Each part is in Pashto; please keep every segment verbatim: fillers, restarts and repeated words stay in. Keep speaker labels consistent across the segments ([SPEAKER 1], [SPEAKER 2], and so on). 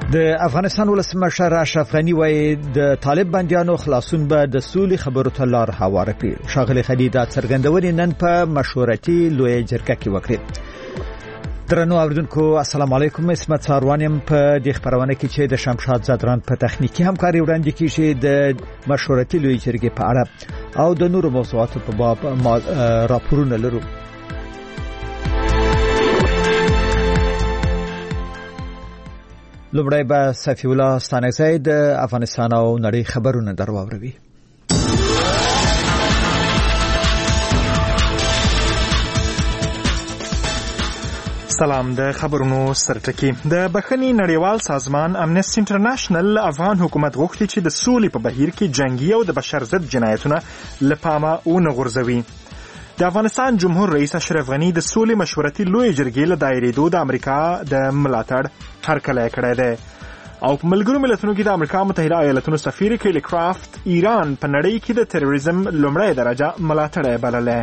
[SPEAKER 1] د افغانستان ولسمشر اشرف غنی وایي د طالب بندیانو خلاصون به د سولې خبرو ته لار هواره کړي. ښاغلي غنی دا څرګندونې نن په مشورتي لویه جرګه کې وکړې. درنو اوریدونکو السلام علیکم، اسمت ساروانیم په دې خبرونه کې چې د شمشاد زادران په تخنیکی همکاري وړاندې کیږي د مشورتي لویه جرګې په اړه او د نورو موضوعاتو په باب راپورونه لرو. لومړی به صفی الله ستانکزی د افغانستان او نړۍ خبرونه درواوروي.
[SPEAKER 2] سلام. د خبرونو سرټکی. د بخښنې نړیوال سازمان امنیسټي انټرنیشنل افغان حکومت غوښتي چې د سولې په بهیر کې جنگي او د بشر ضد جنایتونه له پامه ونه غورځوي. د افغانستان جمهور رئیس اشرف غنی د سولې مشورتي لویې جرګې له دایرېدو د امریکا د ملاتړ هرکلی کړی دی او په ملګرو ملتونو کې د امریکا متحده ایالاتونو سفیر کیلی کرافت ایران په نړۍ کې د تروریزم لومړی درجه ملاتړی بللی.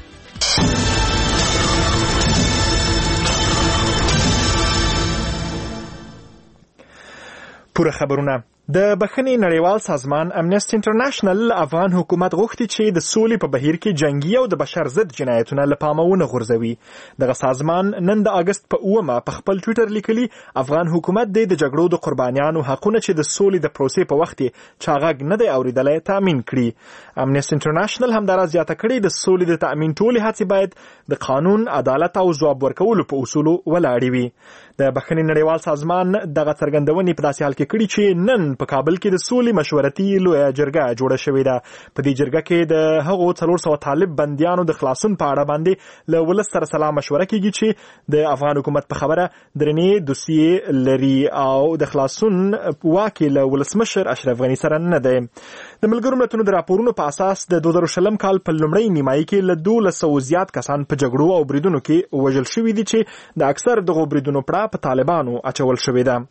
[SPEAKER 2] پوره خبرونه. د بخښنې نړیوال سازمان امنیسټي انټرنیشنل افغان حکومت غوښتي چې د سولې په بهیر کې جنگي او د بشر ضد جنایتونه له پامه ونه غورځوي. دغه سازمان نن د اگست په اومه په خپل ټویټر لیکلي افغان حکومت د جګړو د قربانیانو حقونه چې د سولې د پروسې په وخت کې چا غږ نه دی اوریدلی تامین کړي. امنیسټي انټرنیشنل همدارا زیاته کړې د سولې د تامین ټولې هڅې باید د قانون، عدالت او ځواب ورکولو په اصولو ولاړې وي. د بخښنې نړیوال سازمان دغه څرګندونې په داسې حال کې کړي چې نن په کابل کې د سولې مشورتي لویه جرګه جوړه شوې ده. په دې جرګه کې د هغو څلور سوه طالب بندیانو د خلاصون په اړه باندې له ولس سره سلا مشوره کیږي چې د افغان حکومت په خبره درنې دوسیې لري او د خلاصون واک له ولسمشر اشرف غنی سره نه دی. د ملګرو ملتونو د راپورونو په اساس د دوه زره شلم کال په لومړۍ نیمایي کې له دولس سوه زیات کسان په جګړو او بریدونو کې وژل شوي دي چې د اکثر دغو بریدونو پړه په طالبانو اچول شوې ده.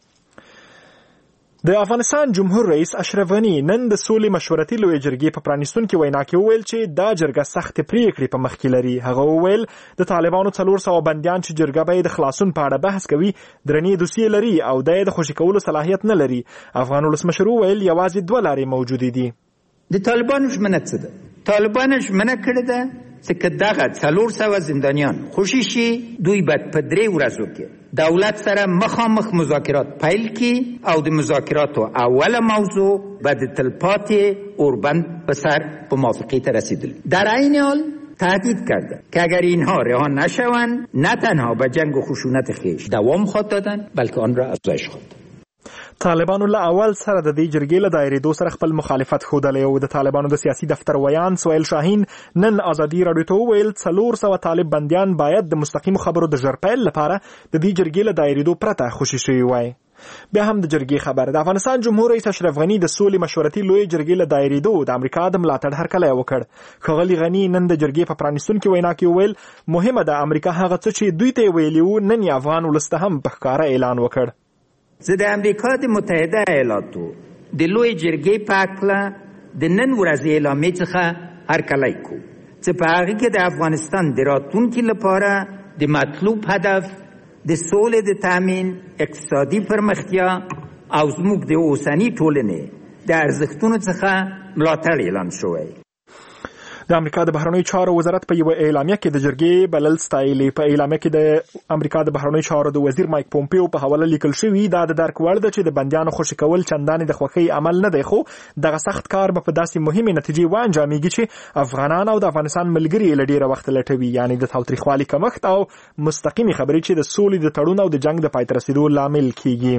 [SPEAKER 2] د افغانستان جمهور رئیس اشرف غنی نن د سولې مشورتي لویې جرګې په پرانیستونکې وینا کې وویل چې دا جرګه سختې پریکړې په مخ کې لري. هغه وویل د طالبانو څلور سوه بندیان چې جرګه به یې د خلاصون په اړه بحث کوي درنې دوسیې لري او د یې د خوشي کولو صلاحیت نه لري. افغان ولسمشر وویل یوازې دوه لارې موجودې دي.
[SPEAKER 3] د طالبانو ژمنه څه ده؟ طالبانو ژمنه کړې ده چې که دغه څلور سوه زندانیان خوشي شي دوی باید په درې ورځو کې دولت سره مخامخ مذاکرات پیل کی او د مذاکراتو اوله موضوع به د تلپاتې اوربند به سر به موافقه ته رسیدل. در عین حال تهدید کرده که اگر اینها رها نشوند نه تنها به جنگ و خشونت خویش دوام خواهد دادن بلکه آن را افزایش خواهد داد.
[SPEAKER 2] طالبانو له اول سره د دې جرګې له دایرېدو سره خپل مخالفت ښودلی او د طالبانو د سیاسي دفتر ویان سهیل شاهین نن ازادي راډیو ته وویل څلور سوه طالب بندیان باید د مستقیمو خبرو د ژر پیل لپاره د دې جرګې له دایرېدو پرته خوشي شوي وای. بیا هم د جرګې خبر. د افغانستان جمهور رئیس اشرف غنی د سولې مشورتي لویې جرګې له دایرېدو د امریکا د ملاتړ هرکلی وکړ. ښاغلي غنی نن د جرګې په پرانیستونکې وینا کې وویل مهمه ده امریکا هغه څه چې دوی ته یې ویلي وو نن یې افغان ولس ته هم په ښکاره اعلان وکړ.
[SPEAKER 3] زه د امریکا د متحده ایالاتو د لوی جرګې په هکله د نن ورځې اعلامیې څخه هرکلی کوو چې په هغې کې د افغانستان د راتلونکي لپاره د مطلوب هدف د سولې د تامین، اقتصادي پرمختیا او زموږ د اوسني ټولنې د ارزښتونو څخه ملاتړ اعلان شوی.
[SPEAKER 2] د امریکا د بهرنیو چارو وزارت په یوه اعلامیه کې د جرګې بلل ستایلې. په اعلامیه کې د امریکا د بهرنیو چارو د وزیر مایک پومپیو په حواله لیکل شوي دا د درک وړ ده چې د بندیانو خوشي کول چندانې د خوښۍ عمل نه دی، خو دغه سخت کار به په داسې مهمې نتیجې وانجامېږي چې افغانان او د افغانستان ملګري یې له ډېره وخته لټوي، یعنې د تاوتریخوالي کمښت او مستقیمې خبرې چې د سولې د تړون او د جنګ د پای ته رسېدو لامل کیږي.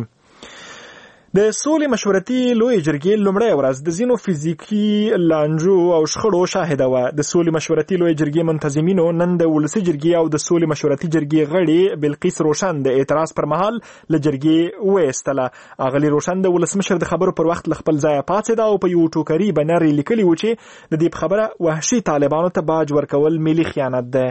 [SPEAKER 2] د سولې مشورتي لویې جرګې لومړۍ ورځ د ځینو فزیکي لانجو او شخړو شاهده وه. د سولې مشورتي لویې جرګې منتظمینو نن د ولسي جرګې او د سولې مشورتي جرګې غړي بلقیس روشن د اعتراض پر مهال له جرګې وایستله. اغلې روشن د ولسمشر د خبرو پر وخت له خپل ځایه پاڅېده او په یو ټوکري بنر یې لیکلي و چې د دې په خبره وحشي طالبانو ته باج ورکول ملي خیانت ده.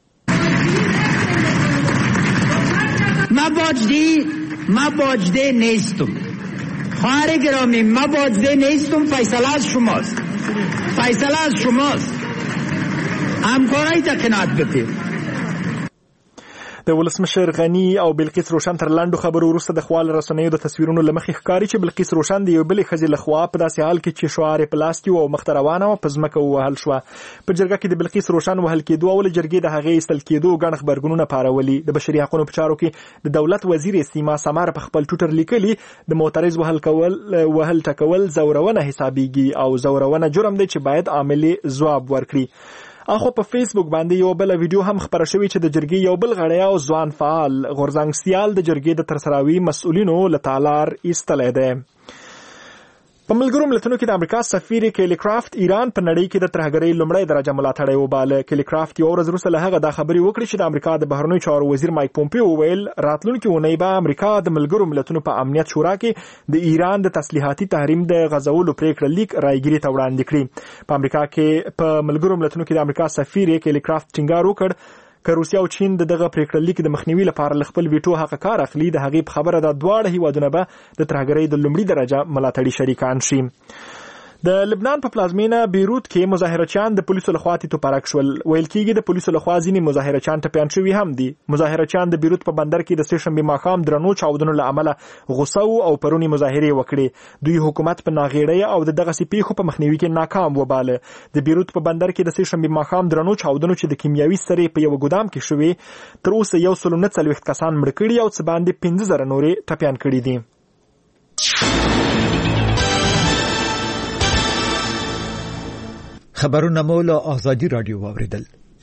[SPEAKER 3] ما باجدی ما باجده نیستم خواهر گرامی، ما باجده نیستم، فیصله از شماست فیصله از شماست همکارای تا قناعت بپیر.
[SPEAKER 2] د ولسمشر غنی او بلقیس روشن تر لاندو خبرو وروسته د خپل رسنیو د تصویرونو لمخې ښکاري چې بلقیس روشن د یو بلې ښځې لخوا په داسې حال کې چې شعار یې په لاس کې او مخ ته روانه وه په ځمکه ووهل شوه. په جرګه کې د بلقیس روشن وهل کېدو او له جرګې د هغې ایستل کېدو ګڼ غبرګونونه پارولي. د بشري حقونو په چارو کې د دولت وزیر سیما سمار په خپل ټویټر لیکلي د معترض وهل کول وهل ټکول زورونه حسابيږي او زورونه جرم دی چې باید عاملي ځواب ورکړي. اخو په فیسبوک باندې یو بل ویډیو هم خبره شوې چې د جرګې یو بل غړی او ځوان فعال غورځنګ سیال د جرګې د ترسراوي مسؤلینو له تالار ایستلی دی. په ملګرو ملتونو کې د امریکا سفیر کیلی کرافت ایران په نړۍ کې د ترهګرۍ لومړی درجه ملاتړی وباله. کیلی کرافت یو ورځ وروسته له هغه دا خبرې وکړې چې د امریکا د بهرنیو چارو وزیر مایک پومپیو وویل راتلونکي اونۍ به امریکا د ملګرو ملتونو په امنیت شورا کې د ایران د تسلیحاتي تحریم د غځولو پریکړه لیک رایګیري ته وړاندې کړي. په امریکا کې په ملګرو ملتونو کې د امریکا سفیر کیلی کرافت ټینګار وکړ که روسیا او چین د دغه پریکړه لیک د مخنیوي لپاره خپل ویټو حق کار اخلي د هغې په خبره د دواړه هیوادونه به د ترهګرۍ د لومړي درجه ملاتړي شریکان شي. د لبنان په پلازمینه بیروت کې مظاهرچیان د پولیسو لخوا توپارک شول. ویل کېږي د پولیسو لخوا ځینې مظاهرچیان ټپیان شوي هم دي. مظاهرچیان د بیروت په بندر کې د سه شنبې ماښام درنو چاودنو له امله غوسه او پرونی مظاهرې وکړې. دوی حکومت په ناغېړۍ او د دغسې پیښو په مخنیوي کې ناکام وباله. د بیروت په بندر کې د سه شنبې ماښام درنو چاودنو چې د کیمیاوي سرې په یو ګودام کې شوې تر اوسه یو سل نه څلوېښت کسان مړه کړي او څه باندې پنځه زره نورې ټپیان کړي دي.
[SPEAKER 1] خبرونه مو له آزادي رادیو واوریدل.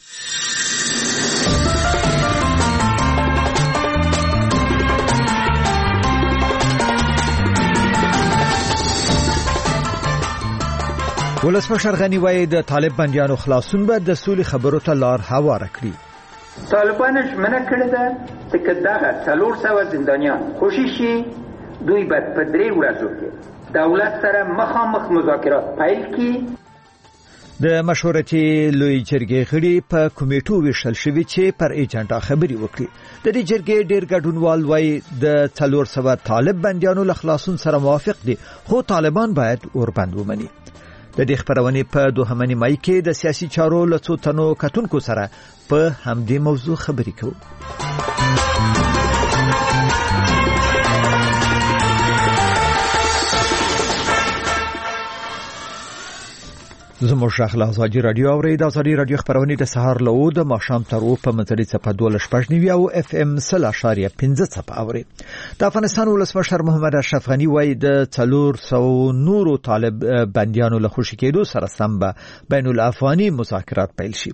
[SPEAKER 1] ولسمشر غنی وایي د طالب بندیانو خلاصون به د سولې خبرو ته لار هواره کړي.
[SPEAKER 3] طالبان ژمنه کړې ده چې دغه څلور سوه زندانیان خوشي شي دوی به په درې ورځو کې دولت سره مخامخ مذاکرات پیل کړي.
[SPEAKER 1] د مشورتي لوی جرګې غړي په کمیټو ویشل شوي چې پر ایجنډا خبري وکړي. د دې جرګې ډېر ګډونوال وایي د څلور سوه طالب بندیانو له خلاصون سره موافق دي خو طالبان باید اوربند ومني. د دې خبرونې په دوهمه نیمایي کې د سیاسي چارو له څو تنو کتونکو سره په همدې موضوع خبري کوو. زموږ شاخ له ازادي رادیو اورید. ازادي رادیو خبرونه د سهار له او د ماښام تر او په متري څخه دوه شپږ نیوي او اف ام سل اشاریه پنځه څخه اوري. د افغانستان ولسمشر محمد اشرف غنی وایي د څلور سوه نورو طالب بندیانو له خوشي کېدو سره سم به بین الافغاني مذاکرات پیل شي.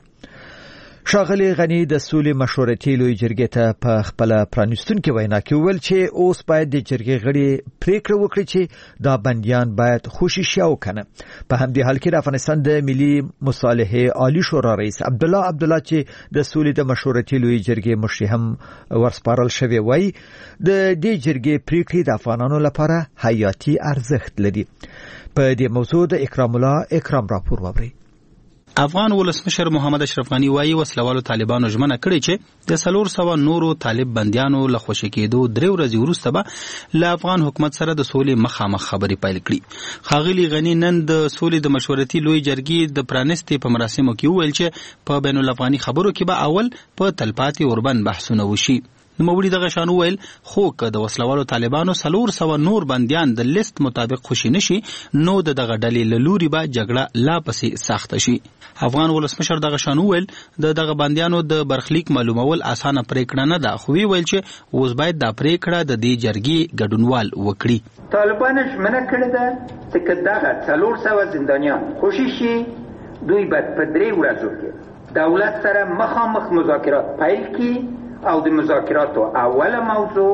[SPEAKER 1] شاغلی غنی د سولې مشورتي لوی جرګې ته په خپل پرانیستونکو وینا کې ویل چې اوس باید د جرګې غړي پریکړه وکړي چې دا بندیان باید خوشي شي او کنه. په همدې حال کې د افغانستان د ملي مصالحې عالی شورا رئیس عبد الله عبد الله چې د سولې د مشورتي لوی جرګې مشر هم ورسپارل شوی وای د دې جرګې پریکړې د افغانانو لپاره حیاتي ارزښت لري. په دې موضوع د اکرام الله اکرام راپور ووري.
[SPEAKER 4] افغان ولسمشر محمد اشرف غنی وایي وسلوالو طالبانو ژمنه کړې چې د څلور سوه نورو طالب بندیانو له خوشي کېدو درې ورځې وروسته به له افغان حکومت سره د سولې مخامخ خبرې پیل کړي. ښاغلي غنی نن د سولې د مشورتي لوی جرګې د پرانستې په مراسمو کې وویل چې په بین الافغاني خبرو کې به اول په تلپاتې اوربند بحثونه وشي. نوموړي دغه شان وویل خو که د وسلوالو طالبانو څلور سوه نور بندیان د لیست مطابق خوشي نشي نو د دغه ډلې له لوري به جګړه لا پسې سخته شي. افغان ولسمشر دغه شان وویل د دغه بندیانو د برخلیک معلومول اسانه پریکړه نه ده خو ویل چې اوس باید دا پریکړه د دې جرګې ګډونوال وکړي.
[SPEAKER 3] طالبان ژمنه کړې ده چې دغه څلور سوه زندانیان خوشي شي دوی به په درې ورځو کې دولت سره مخامخ مذاکرات پیل کړي او د مذاکراتو اوله موضوع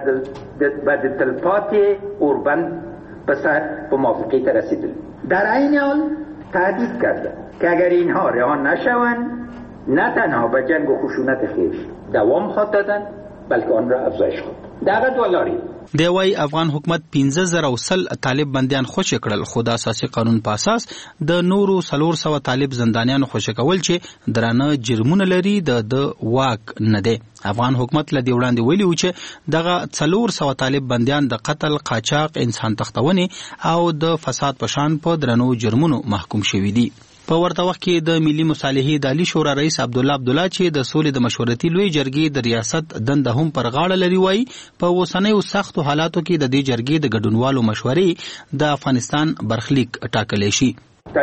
[SPEAKER 3] به د تلپاتې اوربند به سر به موافقت رسیدل. در عین حال تهدید کرده که اگر اینها رها نشوند نه تنها به جنگ و خشونت خویش دوام خواهد دادن بلکه آن را افزایش خواهد. دغه دلاری
[SPEAKER 4] دی وای افغان حکومت پنځه زره او سل طالب بندیان خوشي کړل خو د اساسي قانون په اساس د نورو څلور سوه طالب زندانیانو خوشي کول چې درانه جرمونه لري د د واک نه دی. افغان حکومت له دې وړاندې ویلي و چې دغه څلور سوه طالب بندیان د قتل، قاچاق، انسان تختونې او د فساد په شان په درنو جرمونو محکوم شوي دي. په ورته وخت کې د ملي مصالحې د عالی شورا رئیس عبد الله عبد الله چې د سولې د مشورتي لوی جرګې د ریاست دنده هم پر غاړه لري وایي په اوسنیو سختو حالاتو کې د دې جرګې د ګډونوالو مشورې د افغانستان برخلیک ټاکلی شي.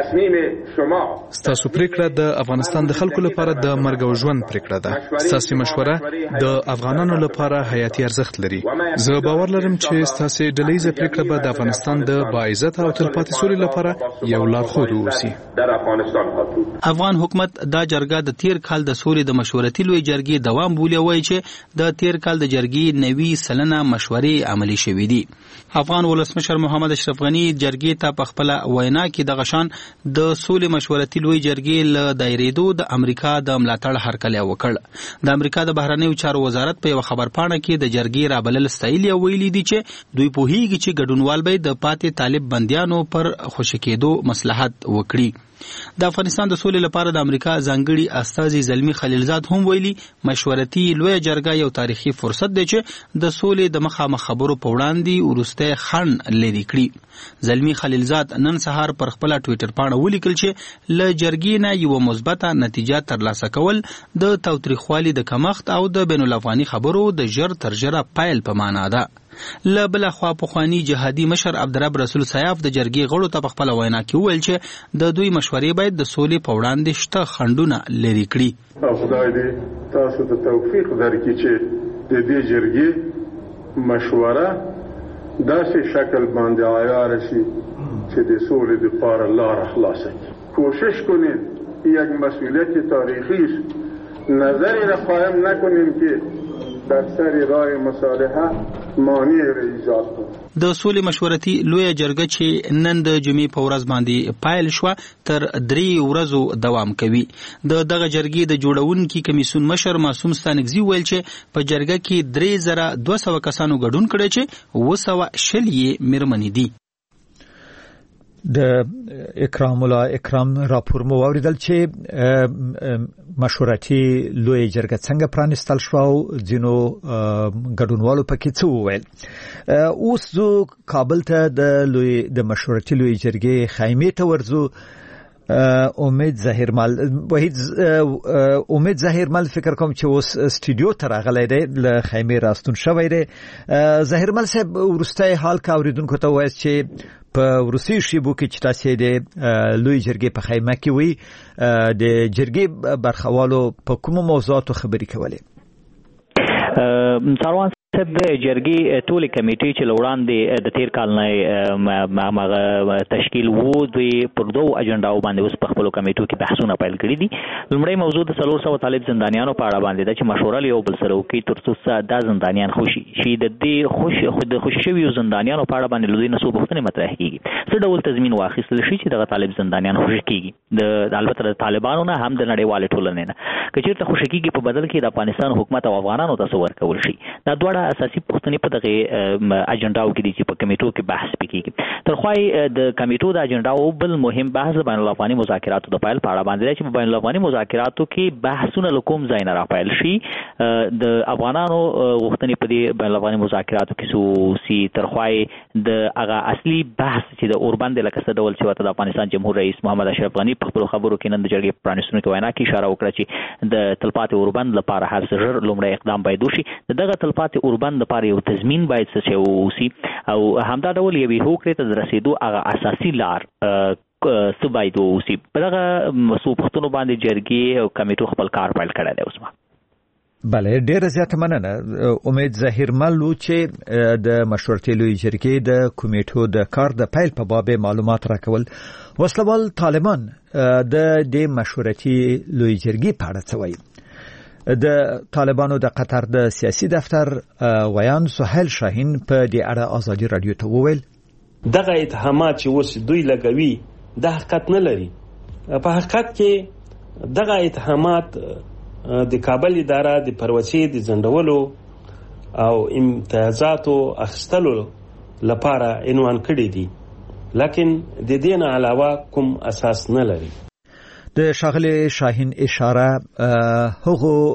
[SPEAKER 5] ستاسو پریکړه د افغانستان د خلکو لپاره د مرګ او ژوند پریکړه ده. ستاسو مشوره د افغانانو لپاره حیاتي ارزښت لري. زه باور لرم چې ستاسو ډلهیزه پریکړه به د افغانستان د باعزت او تلپاتې سولې لپاره یو لارښود اوسي.
[SPEAKER 4] افغان حکومت دا جرګه د تیر کال د سولې د مشورتي لوی جرګې دوام بولي وایي چې د تیر کال د جرګې نوي سلنه مشورې عملي شوې دي. افغان ولسمشر محمد اشرف غنی جرګې ته په خپل وینا کې د غشان د سولې مشورتي لوی جرګې له دایریدو د امریکا د ملاتړ هرکلی وکړ. د امریکا د بهرنیو چارو وزارت په یو خبرپاڼه کې د جرګې رابلل ستایلي ویلي دي چې دوی پوهیږي چې ګډونوال به د پاتې طالب بندیانو پر خوشی کېدو مصلحت وکړي. د افغانستان د سولې لپاره د امریکا ځانګړي استازي زلمی خلیلزاد هم ویلي مشورتي لوی جرګه یو تاریخي فرصت دی چې د سولې د مخامخ خبرو په وړاندې ورسته خنډ لري کړي. زلمی خلیلزاد نن سهار پر خپل ټوئیټر باندې ولیکل چې ل جرګې نه یو مثبته نتیجه ترلاسه کول د تاوتریخوالي د کمښت او د بین الافغاني خبرو د ژر تر ژره پایل په معنا ده. له بل خوا پخوانی جهادي مشر عبدالرب رسول سیاف د جرګې غړو ته په خپل وینا کې وویل چې د دوی مشورې باید د سولې په وړاندې شته خنډونه لرې کړي.
[SPEAKER 6] خدای دې تاسو ته توفیق درکړي چې د دې جرګې مشوره داسې شکل باندې عیار شي چې د سولې لپاره لار خلاصه کړي. کوشش کنید یک مسئولیت تاریخی است. نظری را قائم نکنیم که در سر راه مصالحه مانع را ایجاد کنیم.
[SPEAKER 4] د سولې مشورتي لوی جرګه چې نن د جمعې په ورځ باندې پایل شو تر درې ورځو دوام کوي. د دغه جرګې د جوړونکي کمیسیون مشر معصوم ستانکزي ویل چې په جرګه کې درې زره دوه سوه کسانو ګډون کړی چې اوه سوه شل یې میرمنې دي.
[SPEAKER 1] د اکرام الله اکرام راپور مو اوریدل چې مشورتي لوی جرګه څنګه پرانستل شو او ځینو ګډونوالو پکې څه وویل. اوس زو کابل ته د لوی د مشورتي لوی جرګې خیمه ته ورزو. امید ظاهرمل وحید امید ظاهرمل فکر کوم چې اوس استودیو ته راغلی دی له خیمه راستون شوی دی. ظاهرمل صاحب ورسته حال کا اوریدونکو ته وایي چې په روسي شیبو کې چې تاسو د لوی جرګې په خیمه کې وي د جرګې برخوالو په کومو موضوعاتو خبرې کولې؟
[SPEAKER 7] سروان صاحب د جرګې ټولې کمیټې چې وړاندې د تیر کال نه هغه تشکیل وو دوی پر دوو اجنډاو باندې اوس په خپلو کمیټو کې بحثونه پیل کړي دي. لومړی موضوع د څلور سوه طالب زندانیانو په اړه باندې ده چې مشوره له یو بل سره وکړي تر څو دا زندانیان خوشي شي. د دې خوش د خوشي شویو زندانیانو په اړه باندې لوی نسو پوښتنې مطرح کیږي څه ډول تضمین واخیستل شي چې دغه طالب زندانیان خوشي کیږي. د البته د طالبانو نه هم د نړیوالې ټولنې نه که چېرته خوشي کیږي په بدل کې د افغانستان حکومت او افغانانو ته څه ورکول شي. دا دواړه اساسي پوښتنې په دغه اجنډاو کې دي چې په کمیټو کې بحث پکېږي. تر خو د کمیټو د اجنډاو بل مهم بحث بین الافغاني مذاکراتو د پیل په اړه باندې چې په بین الافغاني مذاکراتو کې بحثونه له کوم ځای نه راپیل شي. د افغانانو غوښتنې په دې بین الافغاني مذاکراتو کې څه سي. تر خو د هغه اصلي بحث چې د اوربند لکه څه ډول چې د افغانستان جمهور رئیس محمد اشرف غني په خپلو خبرو کې نن د جرګې پرانیستونکو وینا کې اشاره وکړه چې د تلپاتې اوربند لپاره هر څه ژر لومړی اقدام باید وشي. دغه تلپاتې اوربند لپاره یو تضمین باید څه وشي او همدا ډول یوې هوکړې ته د رسېدو هغه اساسي لار څه باید وشي. په دغه څو پوښتنو باندې جرګې او کمیټو خپل کار پیل کړی دی. اوس
[SPEAKER 1] بله ډیره زیاته مننه. امید ظاهرمل چې د مشورتي لوی جرګې د کمیټو د کار د پیل په باب معلومات راکول. وسلوال طالبان د دې مشورتي لوی جرګې په اړه څه وایي؟ د طالبانو د قطر د سیاسي دفتر ویان سهیل شاهین په دې اړه ازادي رادیو ته وویل
[SPEAKER 8] دغه اتهامات چې اوس دوی لګوي د حقیقت نه لري. په حقیقت کې دغه اتهامات د کابل اداره د پروسې د ځنډولو او امتیازاتو اخیستلو لپاره عنوان کړي دي، لکن د دې نه علاوه کوم اساس نه لري.
[SPEAKER 1] د شاغلی شاهین اشاره هغه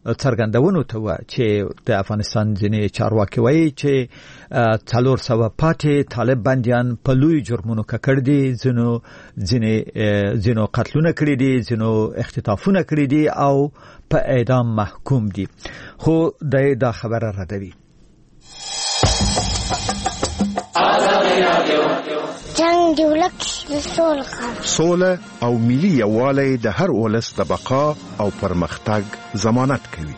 [SPEAKER 1] څرګندونو ته و چې د افغانستان ځینې چارواکي وایي چې څلور سوه پاتې طالب بندیان په لوی جرمونو ککړ دي، ځینو ځینې ځینو قتلونه کړي دي، ځینو اختطافونه کړي دي او په اعدام محکوم دي، خو دا خبره ردوي.
[SPEAKER 9] جنگ دی ولک سوله
[SPEAKER 10] سوله او ملي یووالی د هر ولس د بقا او پرمختګ ضمانت کوي.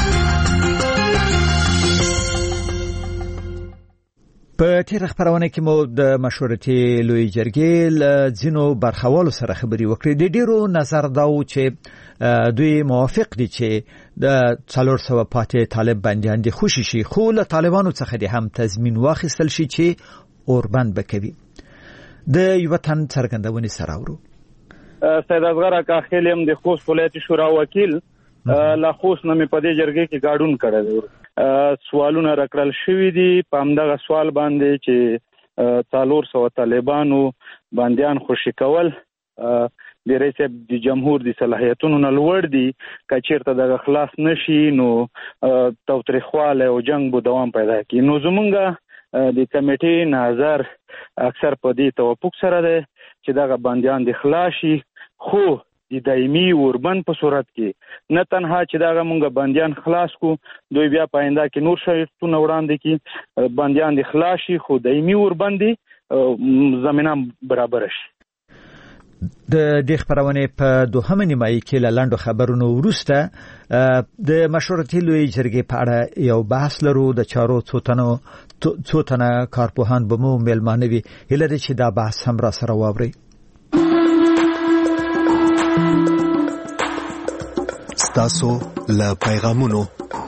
[SPEAKER 1] په تیر خبرونه کې مو د مشورتي لوی جرګې له ځینو برخوالو سره خبرې وکړې. د ډیرو نظر دا و چې دوی موافق دي چې د څلور سوه پاتې طالب بندیان دي خوشي شي، خو له طالبانو څخه دې هم تضمین واخیستل شي چې اوربند بکوي. د یو تن څرګندونې سره ورو
[SPEAKER 11] سید اصغر اکاخیلم د خوست ولایتي شورا وکیل لا خوست نه په دې جرګې کې ګډون کړی. سوالونه راکړل شوي دي په همدغه سوال باندې چې څلور سوه طالبانو بندیان خوشي کول د رئیس د جمهور د صلاحیتونو نه لوړ دي، که چیرته دغه خلاص نشي نو تاوتریخوالی او جنگ به دوام پیدا کړي. نو زمونږ د کمیټې نظر اکثر په دې توافق سره ده چې دغه بندیان د خلاص شي، خو د دایمي اوربند په صورت کې نه تنها چې دغه مونږ بندیان خلاص کو، دوی بیا په آینده کې نور شرایطونه وړاندې کړي، بندیان د خلاص شي خو دایمي اوربند زمینه برابر شي.
[SPEAKER 1] د دې خبرونه په دوهمه نیمایي کې له لاندو خبرونو وروسته د مشورتي لوی جرګې په اړه یو بحث لرو. د چارو څو تنو څو تنه کارپوهان به مو میلمانه وي، هیله ده چې دا بحث هم را سره واوري.
[SPEAKER 10] ستاسو له پیغامونو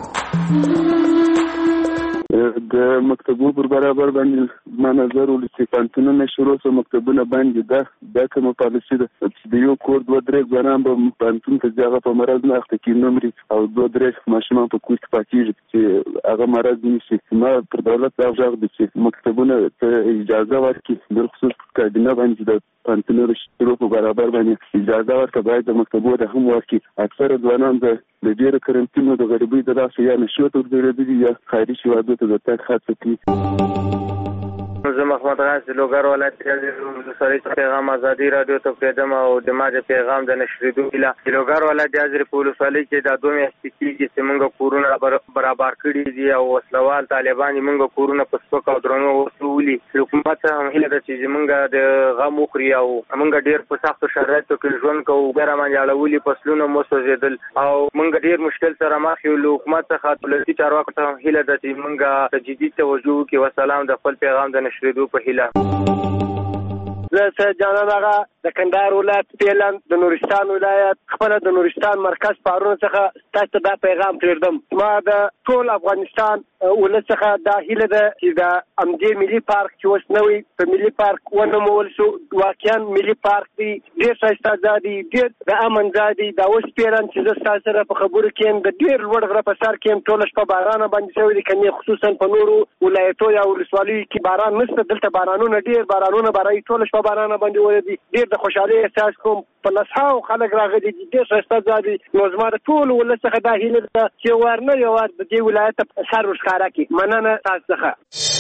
[SPEAKER 12] د مکتبونو پر برابر باندې ما نظر ولې چې پانتونونه شروع سو مکتبونه باندې ده دا کومه پالیسي ده چې د یو کور دوه درې ځوانان به پانتون ته ځای په مرض نه اخته کې نمرې او دوه درې ماشومان په کوڅه پاتېږي چې هغه مرض نشي. ما پر دولت دا غږ دي چې مکتبونه ته اجازه ورکړي، د خصوص کابینه باندې د پانتونونو شروع په برابر باندې اجازه ورکړي، باید د مکتبونو ته هم ورکړي. اکثره ځوانان د د ډېر کرنټینو د غریبۍ د لاسه یا نشو ته ورځي یا خارجي هیوادو ته د تګ هڅه کوي.
[SPEAKER 13] زه محمد غازي لوګر ولایت کې د پیغام ازادي رادیو ته پیغام او د ماده پیغام د نشریدو اله لوګر ولایت د ازری پولیس ولایت کې د دوه میاشتې کې چې موږ کورونه برابر کړی دي او وسلوال طالبان موږ کورونه په سپک او درنو وسولي. حکومت هم هله د چې موږ د غم خوري او موږ ډیر په سختو شرایطو کې ژوند کوو، ګرم اړولي فصلونه مو سوځیدل او موږ ډیر مشکل سره مخ یو. حکومت څخه دولتي چارواکو ته هله د چې موږ تجدید توجه کې وسلام د خپل پیغام د نشریدو په هله.
[SPEAKER 14] زه سید جانان آغا د کندهار ولایت پیلن د نورستان ولایت خپل د نورستان مرکز پارون څخه تاسو دا پیغام پریږدم. ما د ټول افغانستان ولایت څخه دا هیله ده چې د امدی ملي پارک چې اوس نوی په ملي پارک ونومول شو، واقعا ملي پارک دی ډیر ښایسته ځای دی، ډیر د امن ځای دی. دا اوس پیرن چې زه ستاسو سره په خبرو کې د ډیر لوړ غره په سر کې ټول شپه باران باندې شوی دی، کني خصوصا په نورو ولایتو یا ولسوالیو کې باران نشته، دلته بارانونه ډیر بارانونه برای ټول شپه باران باندې ولدي. ډیر د خوشحالي احساس کوم، په لسهاو خلک راغلي دي، ډیر ښایسته ځای دی. نو زما د ټول ولس څخه دا هیله ده چې ورنه یو ور د دې ولایت سر ورښکاره کړي. مننه تاسو څخه.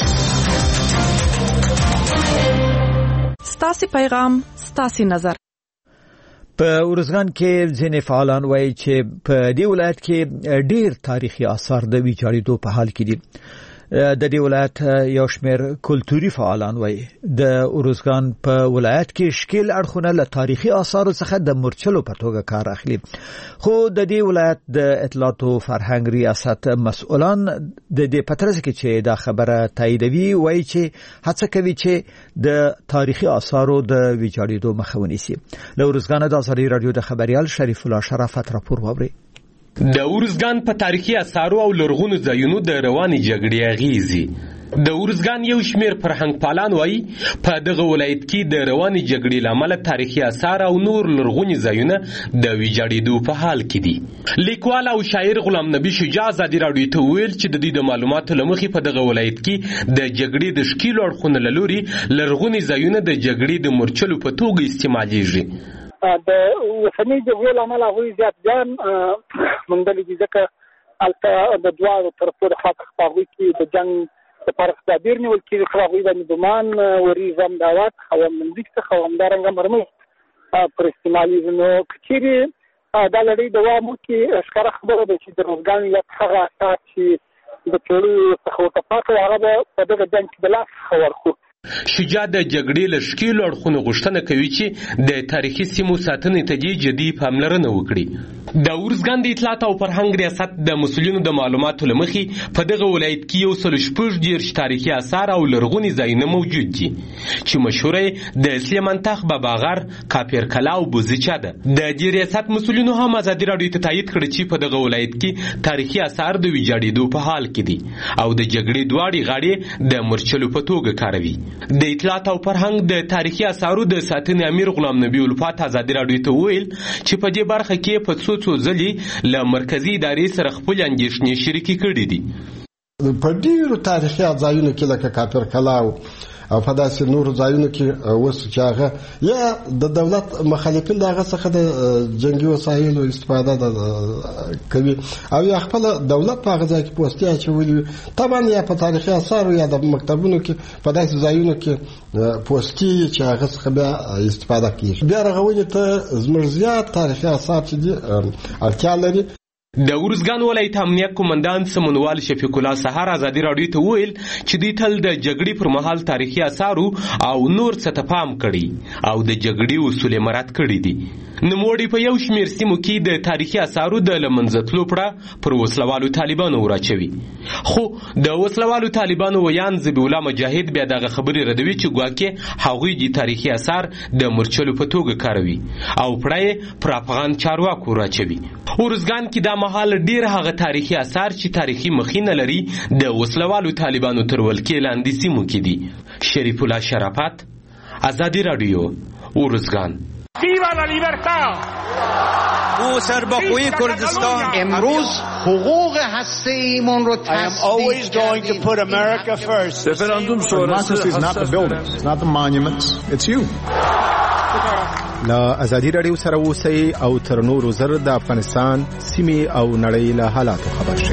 [SPEAKER 15] ستاسو پیغام ستاسو نظر.
[SPEAKER 1] په ارزګان کې ځینې فعالان وایي چې په دې ولایت کې ډیر تاریخي آثار د ویجاړېدو په حال کې دي. د دې ولایت یو شمېر کلتوري فعالان وایي د ارزګان په ولایت کې شکل اړخونه له تاریخي آثارو څخه د مرچلو په توګه کار اخلي، خو د دې ولایت د اطلاعات او فرهنګ ریاست مسؤلان د دې پترس کې چې دا خبره تاییدوي وایي چې هڅه کوي چې د تاریخي آثارو د ویجاړېدو مخه ونیسي. له ارزګان د ازادي رادیو د خبريال شریف الله شرافت راپور ووري.
[SPEAKER 16] د ارزګان په تاریخي آثارو او لرغونو ځایونو د رواني جګړې اغیزې. د ارزګان یو شمیر فرهنګ پالان وایي په دغه ولایت کې د رواني جګړې لامل تاریخي آثار او نور لرغوني ځایونه د ویجاړېدو په حال کې دي. لیکوال او شاعر غلام نبی شجاع ازادي رادیو ته ویل چې د دې د معلوماتو لمخې په دغه ولایت کې د جګړې د شکیلو اړخونو له لوري لرغوني ځایونه د جګړې د مرچلو په توګه استعمالېږي.
[SPEAKER 14] د وسنۍ جګړې له امله هغوی زیات ځان موندلی دي، ځکه
[SPEAKER 17] البته د دواړو طرفو د خاطر خپاوي کې د جنگ لپاره تدابیر نیول کېږي. خپاوي باندې ګمان وریزم دعوت او منځک څخه همدارنګه مرمه پر استعمالي نو کچېری دا لړۍ دوام وکړي. ښکاره خبره ده چې د روزګان ولايت هغه اساس چې د ټولو څخه وتپاته هغه به په دغه جنګ کې د لاس څخه ورخو.
[SPEAKER 16] شجاع د جګړې له ښکېلو اړخونو غوښتنه کوي چې د تاریخي سیمو ساتنې ته دې جدي پاملرنه وکړي. د ارزګان د اطلاعات او فرهنګ ریاست د مسؤلینو د معلوماتو له مخې په دغه ولایت کې یو سل شپږ دېرش تاریخي آثار او لرغوني ځایونه موجود دي چې مشهوره د سلیمان تاغ باباغر، کاپیر کلا او بوزیچا ده. د دې ریاست مسؤلینو هم ازادي راډیو ته تایید کړی چې په دغه ولایت کې تاریخي آثار د ویجاړېدو په حال کې دي او د جګړې دواړې غاړې د مرچلو په توګه کاروي. د اطلاعات او فرهنګ د تاریخي آثارو د ساتنې امیر غلام نبی الفات ازادي راډیو ته ویل چې په دې برخه کې په څو څو ځلې له مرکزي ادارې سره خپل اندېښنې شریکې کړې دي.
[SPEAKER 18] په ډېرو تاریخي ځایونو کې لکه کاپیر کلا او په داسې نورو ځایونو کې اوس چې هغه یا د دولت مخالفین د هغه څخه د جنګي وسایلو استفاده کوي او یا خپل دولت په هغه ځای کې پوستې اچولي وي. طبعا یا په تاریخي آثارو یا د مکتبونو کې په داسې ځایونو کې پوستې چې هغه څخه بیا استفاده کېږي. بیا رغونې ته زموږ زیات تاریخي آثار چې دي اړتیا لري.
[SPEAKER 16] د ارزګان ولایت امنیت قومندان سمونوال شفیق الله سحر ازادي راډیو ته ویل چې دوی تل د جګړې پر مهال تاریخي آثارو او نور څه ته پام کړي او د جګړې اصول مراعات کړي دي. نوموړي په یو شمېر سیمو کې د تاریخي آثارو د له منځه تلو پړه پر وسلوالو طالبانو وراچوي. خو د وسلوالو طالبانو ویان ذبیح الله مجاهد بیا دغه خبرې ردوي چې ګواکې هغوی د تاریخي آثار د مرچلو په توګه کاروي او پړه یې پر افغان چارواکو وراچوي. ارزګان کې دا مهال ډیر هغه تاریخي آثار چې تاریخي مخینه لري د وسلوالو طالبانو تر ولکې لاندې سیمو کې دي. شریف الله شرافت، ازادي راډیو، ارزګان.
[SPEAKER 19] Viva la libertad!
[SPEAKER 20] او سربخوی کردستان
[SPEAKER 19] امروز حقوق هسته‌ایمون رو تصدیق
[SPEAKER 20] I am always going to put America first.
[SPEAKER 21] Referendum democracy is not the buildings, it's not the monuments, it's you.
[SPEAKER 22] لا ازادي راډیو سره اوسئ او تر نورو زر د افغانستان سیمې او نړۍ له حالاتو خبر شئ.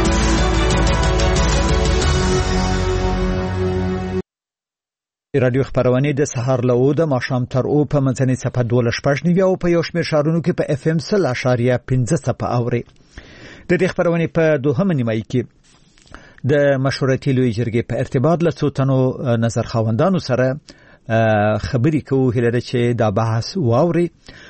[SPEAKER 1] رادیو خبرونه د سهار له د ماښام تر او په منځنۍ صفه دولس شپږ نیو او په یو شمېر شهرونو کې په اف ام سل اشاریه پنځه صفه اوري. د دې خبرونه په دوهمه نیمایي کې د مشورتي لوی جرګې په ارتباط له څو تنو نظر خواندانو سره خبرې کوو هلته چې دا بحث واوري.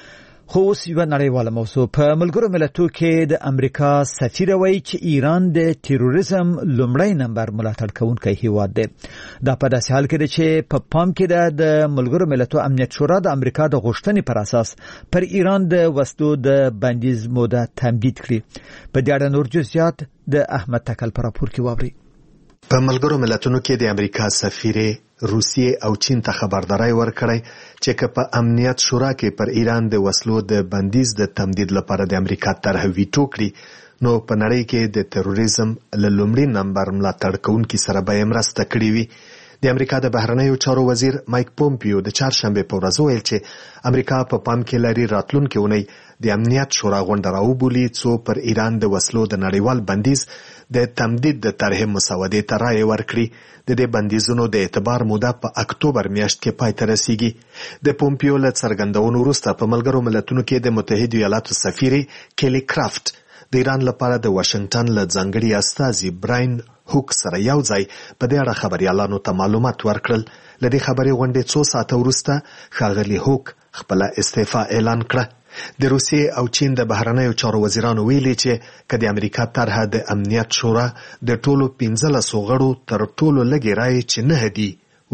[SPEAKER 1] خو اوس یو نړیواله موضوع په ملګرو ملتونو کې د امریکا سفیر وایي چې ایران د تیروریزم لومړی نمبر ملاتړ کوونکی هیواد دی. دا په داسې حال کې دی چې په پام کې ده د ملګرو ملتونو امنیت شورا د امریکا د غوښتنې پر اساس پر ایران د وسلو د بندیز موده تمدید کړي. په دې اړه نور جزئیات د احمد تکل پر راپور کې واوري.
[SPEAKER 23] په ملګرو ملتونو کې د امریکا سفیر روسیې او چین ته خبرداري ورکړی چې که په امنیت شورا کې پر ایران د وسلو د بندیز د تمدید لپاره د امریکا طرح ویټو کړي نو په نړۍ کې د تروریزم له لومړي نمبر ملاتړ کوونکي سره به مرسته کړې وي. د امریکا د بهرنیو چارو وزیر مایک پومپیو د چهارشنبه په ورځ ویل چې امریکا په پام کې لري راتلونکي اونۍ د امنیت شورا غونډه راوبولي څو پر ایران د وسلو د نړیوال بندیز د تمدید د طرح مسودې ته رایه ورکړي. د دې بندیزونو د اعتبار موده په اکتوبر میاشت کې پای ته رسیږي. د پومپیو له څرګندونو وروسته په ملګرو ملتونو کې د متحده ایالاتو سفیر کلی کرافت د ایران لپاره د واشنگټن له ځانګړي استازي براین هوک سره یو ځای په دې اړه خبريالانو ته معلومات ورکړل. له دې خبرې غونډې څو ساعته وروسته ښاغلي هوک خپل استعفا اعلان کړه. د روسیې او چین د بهرنیو چارو وزیرانو ویلي چې که د امریکا طرحه د امنیت شورا د ټولو پنځلسو غړو تر ټولو لږې رایې چې نه دي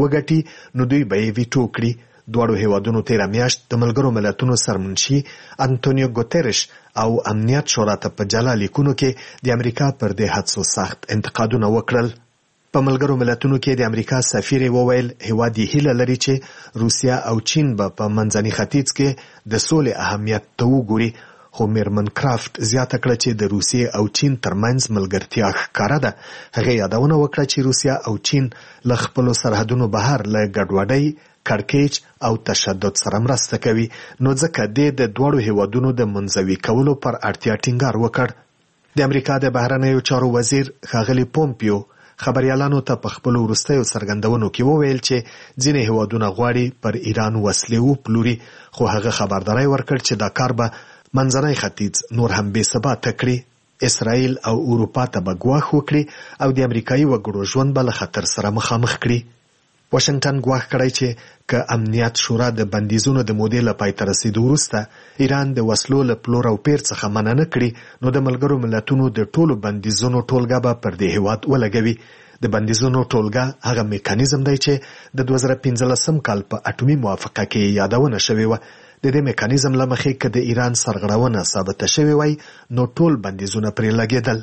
[SPEAKER 23] وګټي نو دوی به یې ویټو کړي. دواړو هیوادونو تیره میاشت د ملګرو ملتونو سرمنشي انټونیو ګوتریش او امنیت شورا ته په جلا لیکونو کې د امریکا پر دې حادثو سخت انتقادونه وکړل. په ملګرو ملتونو کې د امریکا سفیر وویل هیواد یې هیله لري چې روسیا او چین به په منځني ختیځ کې د سولې اهمیت ته وګوري. خو میرمن کرافت زیاته کړه چې د روسیې او چین ترمنځ ملګرتیا ښکاره ده. هغه یادونه وکړه چې روسیا او چین له خپلو سرحدونو بهر له ګډوډۍ، کړکېچ او تشدد سره مرسته کوي نو ځکه د دواړو هیوادونو د منځوي کولو پر اړتیا ټینګار وکړ. د امریکا د بهرنیو چارو وزیر ښاغلی پومپیو خبريالانو ته په خپل وروستیو څرګندونو کې وویل چې ځینې هیوادونه غواړي پر ایران وسلې وپلوري، خو هغه خبرداری ورکړ چې دا کار به منځنی ختیځ نور هم بې ثباته کړي، اسرائیل او اروپا ته به ګواښ وکړي او د امریکایي وګړو ژوند به له خطر سره مخامخ کړي. واشنگټن ګواښ کړی چې که امنیت شورا د بندیزونو د مودې له پای ته رسیدو وروسته ایران د وسلو له پلور او پیر څخه منع نه کړي، نو د ملګرو ملتونو د ټولو بندیزونو ټولګه به پر دې هیواد ولګوي. د بندیزونو ټولګه هغه میکانیزم دی چې د دوه زره پنځلسم کال په اټومي موافقه کې یادونه شوې وه. د دې میکانیزم له مخې که د ایران سرغړونه ثابته شوې وای نو ټول بندیزونه پرې لګېدل.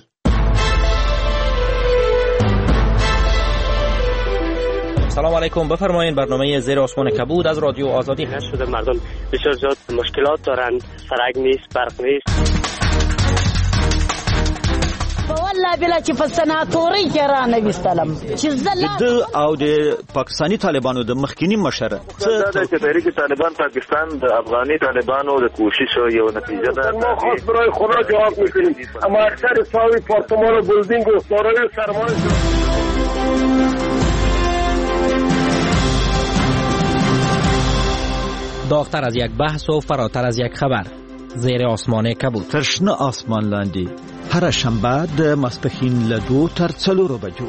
[SPEAKER 2] سلام علیکم، بفرمایید. برنامه زیر آسمان کبود از رادیو آزادی هست.
[SPEAKER 3] شده مردم بسیار زیاد مشکلات دارند، سرک نیست، برق نیست.
[SPEAKER 5] والله بلا چې په سناتوري کې را نه وستلم چې زله
[SPEAKER 1] د او د پاکستانی طالبانو د مخکینی مشر
[SPEAKER 24] څه د تحریک طالبان پاکستان د افغاني طالبانو د کوشش یو نتیجه ده.
[SPEAKER 14] ما خاص برای خدا جواب میکنیم، اما اکثر ساوی پارتمان و بلدینگ و سارای سرمان
[SPEAKER 2] داغتر از یک بحث و فراتر از یک خبر. زیر آسمان کبود.
[SPEAKER 1] تر شنه آسمان لاندې هر شنبه د ماسپښین له دوه تر څلورو بجو.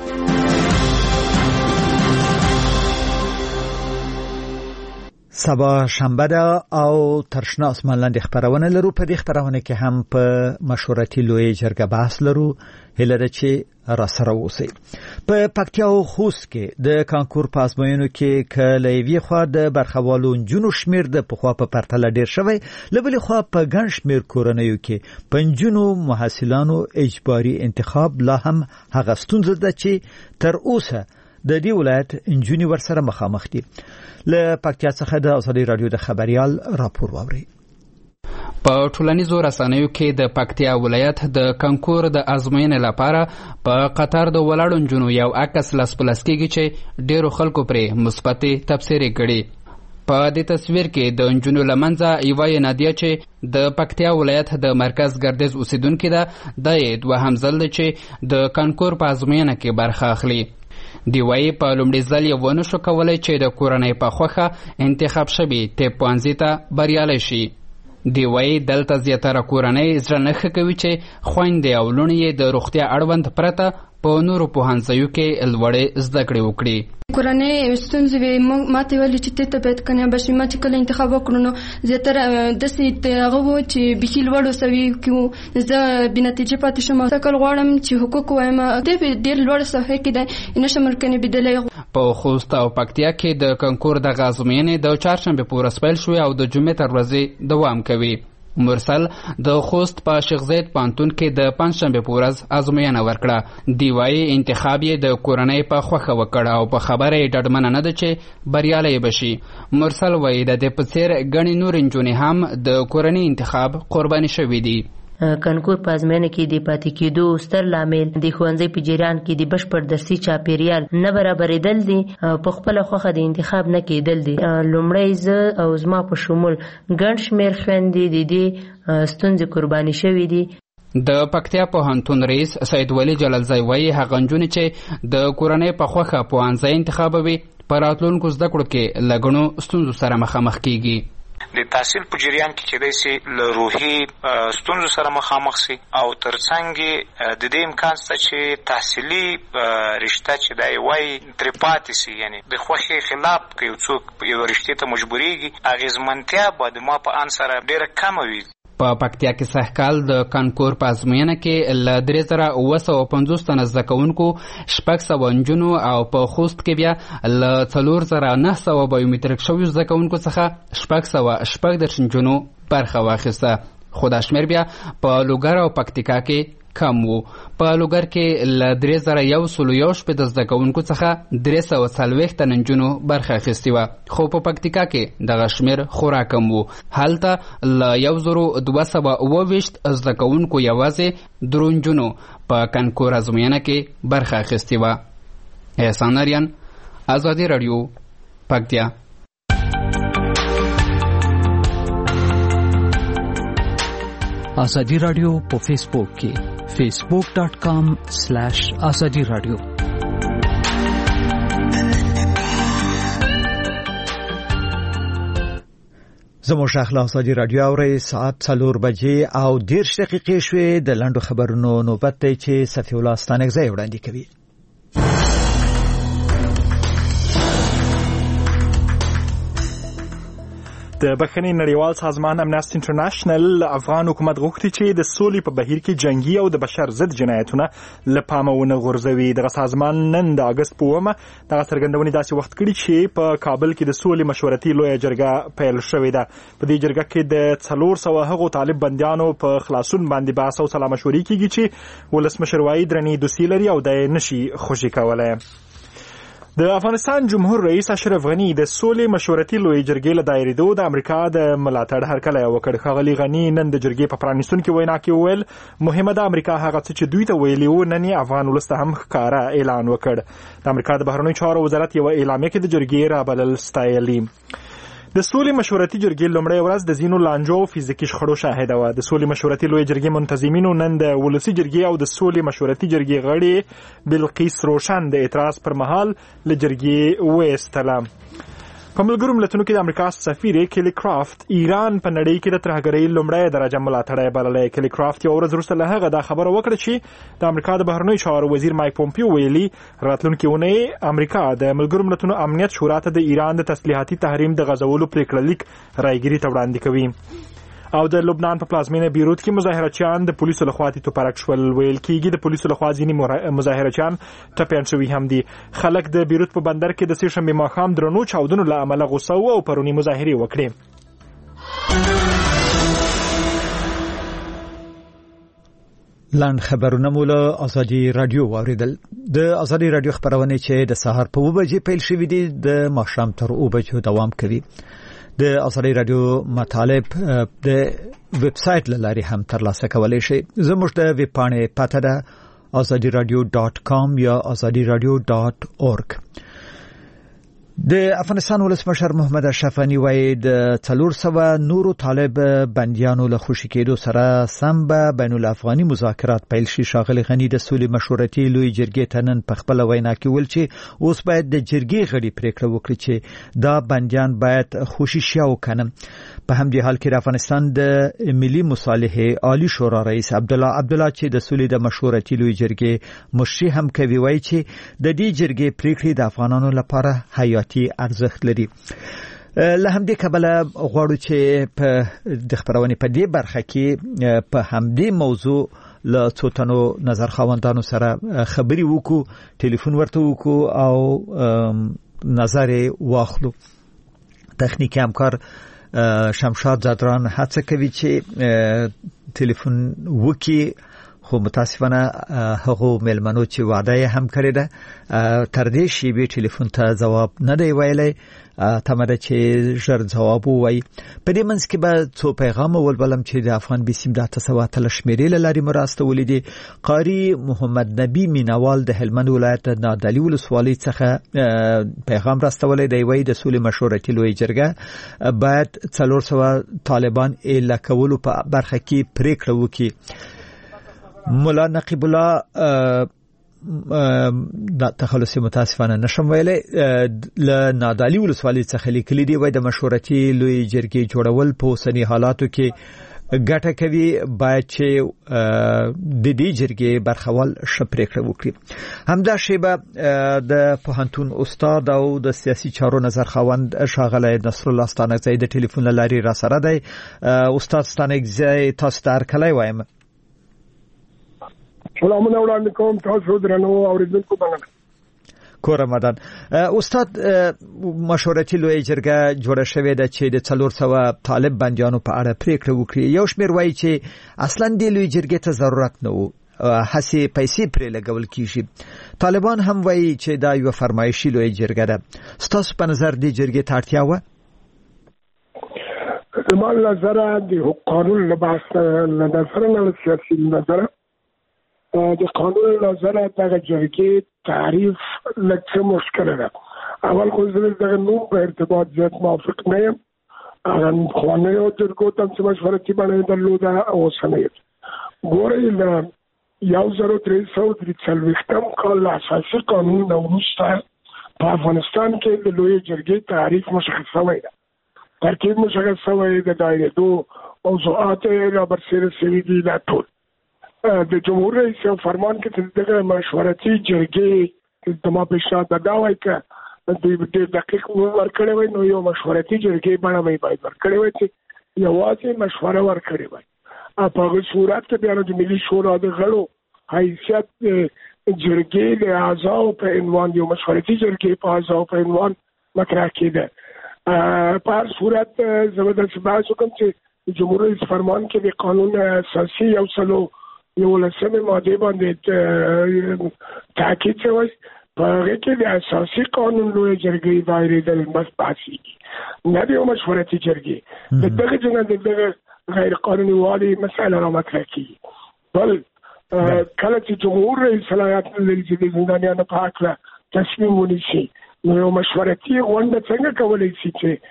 [SPEAKER 1] سبا شنبه ده او تر شنه آسمان لاندې خبرونه لرو. په دې خبرونه کې هم په مشورتي لوی جرګه بحث لرو. هیله ده چې را سره اوسئ. په پکتیا او خوست کې د کانکور په ازموینو کې کله یوې خوا د برخوالو نجونو شمیر د پخوا په پرتله ډیر شوی، له بلې خوا په ګڼ شمیر کورنیو کې په نجونو محصلانو اجباري انتخاب لا هم هغه ستونزه ده چې تر اوسه د دې ولایت نجونې ورسره مخامخ دي. له پکتیا څخه د ازادي رادیو د خبريال راپور واوري.
[SPEAKER 25] په ټولنیزو رسنیو کې د پکتیا ولایت د کانکور د ازموینې لپاره په قطار د ولاړو نجونو یو عکس لاس پلاس کېږي چې ډیرو خلکو پرې مثبتې تبصرې کړي. په دې تصویر کې د نجونو له منځه یوه نادیه چې د پکتیا ولایت د مرکز ګردیز اوسیدونکې ده، دا یې دوهم ځل دی چې د کانکور په ازموینه کې برخه اخلي. دی وایي په لومړي ځل یې ونه شو کولی چې د کورنۍ په خوښه انتخاب شوي طب پوهنځي ته بریالی شي. دی وایي دلته زیاتره کورنۍ زړه نه ښه کوي چې خویندې او لوڼې یې د روغتیا اړوند پرته په نورو پوهنځیو کې لوړې زده کړې وکړي.
[SPEAKER 26] کورنۍ ستونزې وې ماته ویلې چې ته طبیعت کنه بشي ما چې کله انتخاب وکړو نو زیاتره داسې هغه وو چې بیخي لوړ وسوي کیو زه بې نتیجې پاتې شوم. زه کله غواړم چې حقوق وایم دی ډېر لوړ سطحې کې دی نشم ممکنه بدلی.
[SPEAKER 25] په خوست او پکتیا کې د کانکور د ازموینې د چهارشنبې په ورځ پیل شوې او د جمعې تر ورځې دوام کوي. مرسل د خوست په شیخ زید پانتون کې د پنځشنبې په ورځ ازموینه ورکړه. دی وایي انتخاب یې د کورنۍ په خوښه وکړ او په خبره یې ډډمنه نه ده چې بریالی به شي. مرسل وایي د دې په څېر ګڼې نورې نجونې هم د کورنۍ انتخاب قرباني شوي دي.
[SPEAKER 27] کانکور په ازموینه کې د پاتې کېدو ستر لامل د ښوونځي په جریان کې د بشپړ درسي چاپیریال نه برابرېدل دي، په خپله خوښه د انتخاب نه کېدل دي. لومړی زه او زما په شمول ګڼ شمېر خویندې د دې ستونزې قرباني شوي دي.
[SPEAKER 25] د پکتیا پوهنتون رئیس سید ولی جلالزی وایي هغه نجونې چې د کورنۍ په خوښه پوهنځی انتخابوي په راتلونکو زده کړو کې له ګڼو ستونزو سره مخامخ کېږي.
[SPEAKER 28] د تحصیل په جریان کې کېدای شي له روحي ستونزو سره مخامخ شي او ترڅنګ د دې امکان شته چې تحصیلي رشته چې دی وایي ترې پاتې شي، یعنی د خوښې خلاف که یو څوک یو رشتې ته مجبورېږي اغېزمنتیا به د ما په ان سره ډېره کمه وي.
[SPEAKER 25] په پکتیا کې سږکال د کانکور په ازموینه کې له درې زره اوه سوه پنځوس تنه زده کوونکو شپږ سوه نجونو او په خوست کې بیا له څلور زره نه سوه بایومتریک شویو زده کوونکو څخه شپږ سوه شپږ دېرش نجونو برخه واخیسته. خو دا شمېر بیا په لوګر او پکتیکا کې کم وو. په لوګر کې له درې زره یو سلو یو شپېته زده کوونکو څخه درې سوه څلوېښت تنه نجونو برخه اخیستې وه، خو په پکتیکا کې دغه شمېر خورا کم وو. هلته له یو زرو دوه سوه اوه ویشت زده کوونکو یوازې درو نجونو په کانکور ازموینه کې برخه اخیستې وه. احسان اریان، ازادي راډیو، پکتیا.
[SPEAKER 1] ازادي راډیو په فیسبوک کې
[SPEAKER 4] facebook dot com slash azadi radio.
[SPEAKER 1] زموږ اخلاق ازادي رادیو اوري ساعت څلور بجې او دېرش دقیقې شوې د لاندو خبرونو نوبت دی چې صفی الله ستانکزی وړاندې کوي.
[SPEAKER 6] د بخښنې نړیوال سازمان امنیسټي انټرنیشنل افغان حکومت غوښتي چې د سولې په بهیر کې جنگي او د بشر ضد جنایتونه له پامه ونه غورځوي. دغه سازمان نن د اګست په اوومه دغه څرګندونې داسې وخت کړي چې په کابل کې د سولې مشورتي لویه جرګه پیل شوې ده. په دې جرګه کې د څلور سوه هغو طالب بندیانو په خلاصون باندې بحث او سلا مشورې کیږي چې ولسمشر وایي درنې دوسیې لري او د نشي خوشي کولای. د افغانستان جمهور رئیس اشرف غنی د سولې مشورتي لویې جرګې له دایریدو د امریکا د ملاتړ هرکلی وکړ. ښاغلي غنی نن د جرګې په پرانیستونکې وینا کې وویل مهمه ده امریکا هغه څه چې دوی ته ویلي وو نن یې افغان ولس ته هم ښکاره اعلان وکړ. د امریکا د بهرنیو چارو وزارت یوه اعلامیه کې د جرګې رابلل ستایلي. د سولې مشورتي جرګې لومړۍ ورځ د ځینو لانجو او فزیکي شخړو شاهده وه. د سولې مشورتي لویې جرګې منتظمینو نن د ولسي جرګې او د سولې مشورتي جرګې غړي بلقیس روشن د اعتراض پر مهال له جرګې وایستله. په ملګرو ملتونو کې د امریکا سفیر کلی کرافت ایران په نړۍ کې د ترهګرۍ لومړی درجه ملاتړی بللی. کلی کرافت یو ورځ وروسته له هغه دا خبره وکړه چې د امریکا د بهرنیو چارو وزیر مایک پومپیو ویلي راتلونکې اونۍ امریکا د ملګرو ملتونو امنیت شورا ته د ایران د تسلیحاتي تحریم د غځولو پریکړه لیک رایګیري ته وړاندې کوي. او د لبنان په پلازمینه بیروت کې مظاهرچیان د پولیسو لخوا توپرک شول. ویل کېږي د پولیسو لخوا ځینې مظاهرچیان ټپیان شوي هم دي. خلک د بیروت په بندر کې د سې شنبې ماښام درنو چاودنو له امله غوسه وو او پرونی مظاهرې وکړې.
[SPEAKER 1] لاند خبرونه مو له ازادي رادیو واوریدل. د ازادي رادیو خبرونه چې د سهار په اوه بجې پیل شوې دي د ماښام تر اوه بجو دوام کوي. د ازادي رادیو مطالب د ویب سټ لاري هم ترلاسه کولای شئ. زموږ د ویب پاڼې پته ده azadi radio dot com یا azadi radio dot org. د افغانستان ولسمشر محمد اشرف غنی وایي د څلور سوه نورو طالب بندیانو له خوشي کېدو سره سم به بین الافغاني مذاکرات پیل شي. ښاغلي غنی د سولې مشورتي لویې جرګې ته نن په خپله وینا کې ویل چې اوس باید د جرګې غړي پریکړه وکړي چې دا بندیان باید خوشي شي او که نه. په همدې حال کې د افغانستان د ملي مصالحې عالی شورا رئیس عبدالله عبدالله چې د سولې د مشورتي لویې جرګې مشري هم کوي وایي چې د دې جرګې پریکړې د افغانانو لپاره حیاتي ارزښت لري. له همدې کبله غواړو چې په د خبرونې په دې برخه کې په همدې موضوع له څو تنو نظر خواندانو سره خبرې وکړو، ټلیفون ورته وکړو او نظر واخلو. تخنیکی همکار شمشاد زادران هڅه کوي چې ټلیفون وکړي، خو متاسفانه هغه ملمنو چې وعده هم کړی ده تر دې شیبې ټلیفون ته جواب نه دی ویلی. تمه ده چې ژر جواب ووایي. په دې منځ کې به څو پیغام ولولم چې د افغان بي سیم د اته سوه اتلس شمېرې له لارې مو راستولي دي. قاري محمد نبي مینوال د هلمند ولایت د نادعلي ولسوالۍ څخه پیغام راستولی دی. وایي د سولې مشورتي لویې جرګه باید څلور سوه طالبان ایله کولو په برخه کې پریکړه وکړي. مولا نقیب الله د تخلص متاسفانه نشم ویلای له نادعلي ولسوالۍ څخه لیکلي دی. وایي د مشورتي لویې جرګې جوړول په اوسني حالاتو کې ګټه کوي، باید چې د دې جرګې برخوال ښه پریکړه وکړي. همدا شیبه د پوهنتون استاد او د سیاسي چارو نظر خاوند ښاغلی نصرالله ستانکزی د ټلیفون له لارې را سره دی. استاد ستانکزی تاسو ته هرکلی وایم.
[SPEAKER 7] سلامونه وړاندې کوم تاسو درنو اوریدونکو باندې.
[SPEAKER 1] کور رمضان استاد، مشورتي لویه جرګه جوړه شوې ده چې د څلور سوه طالب بندیانو په اړه پریکړه وکړي. یو شمېر وایي چې اصلا د لویې جرګې ته ضرورت نه و، هسې پیسې پرې لګول کیږي. طالبان هم وایي چې دا یوه فرمایشي لویه جرګه ده. ستاسو په نظر دې جرګې ته اړتیا وه؟
[SPEAKER 7] زما له نظره د قانون له بحث له نظره نه له سیاسي نظره د قانون نظره دغه جرګې تعریف لږ څه مشکله ده. اول خو زه دغه نوم په ارتباط زیات موافق نه یم. هغه پخوانیو جرګو ته هم چې مشورتي بڼه یې درلوده، اوسنۍ ګورئ له یو زر درې سوه درې څلوېښتم کال اساسي قانون نه وروسته په افغانستان کې د لویې جرګې تعریف مشخص شوی ده، ترکیب مشخص شوی د دایرېدو موضوعات رابرسېره شوي دي. دا ټول د جمهور رئیس یو فرمان کې دغه مشورتي جرګې د ما پیشنهاد دا وایي که د دقیق ورکړی وای نو یو مشورتي جرګې بڼه به باید ورکړی وای چې یوازې مشوره ورکړې وای. په هغه صورت کې بیا د ملي شورا د غړو حیثیت جرګې د اعضاو په عنوان یو مشورتي جرګې په اعضاو په عنوان مطرح کېده. په هر صورت زه به داسې بحث وکړم چې جمهور رئیس فرمان کې د قانون اساسي یو سلو یولسمې مادې باندې تاکید شوی، په هغې کې د اساسي قانون لویې جرګې دایرېدل بس بحثېږي، نه د یو مشورتي جرګې. د دغه جنه د دغه غیر قانوني والي مسأله را مطرح کیږي. بل کله چې جمهور رئیس صلاحیت لري چې د زندانیانو په هکله تصمیم ونیسي، نو یو مشورتي غونډه څنګه کولی شي